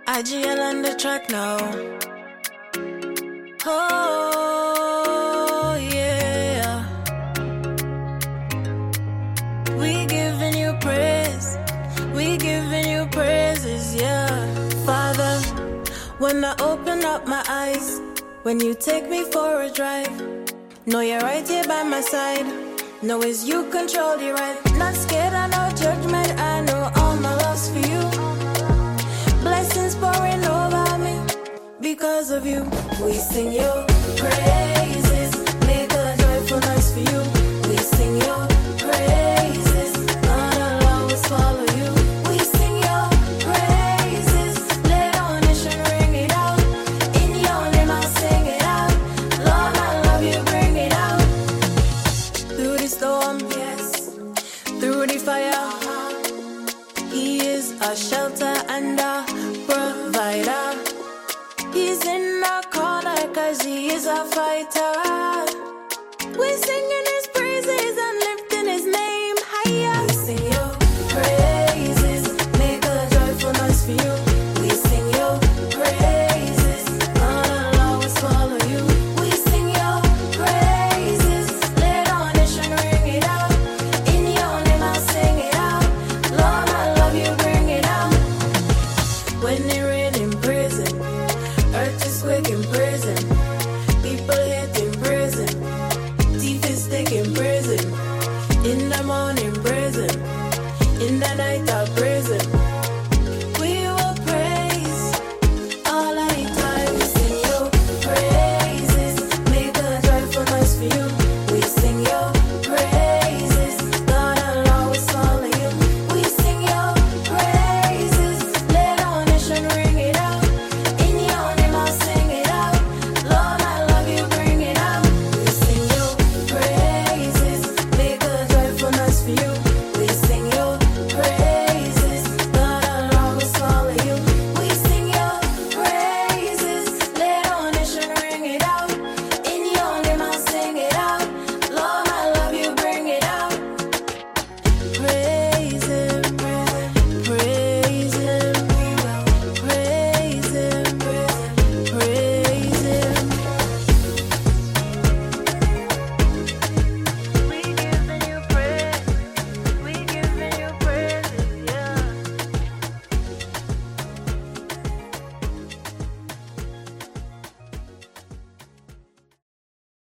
IGL on the track now. Oh, yeah. We giving you praise. We giving you praises, yeah. Father, when I open up my eyes, when you take me for a drive, know you're right here by my side. Know it's you control the right. Not scared of no judgment. I know all my love's for you. Blessings pouring over me because of you. We sing your praises. Make a joyful noise for you. We sing your praises. God will always follow you. We sing your praises. Let all nation ring it out. In your name I'll sing it out. Lord, I love you, bring it out. Through the storm, yes. Through the fire, He is a shelter and a provider. He's in the corner cause He is a fighter. We're singing His praises and lifting His name higher. We sing your praises. Make a joyful noise for you. We sing your praises. God will always follow you. We sing your praises. Let all nation ring it out. In your name I'll sing it out. Lord, I love you, bring it out. When it rain in prison, earth is quick in prison, people hate in prison, thief is stick in prison, in the morning prison, in the night of prison.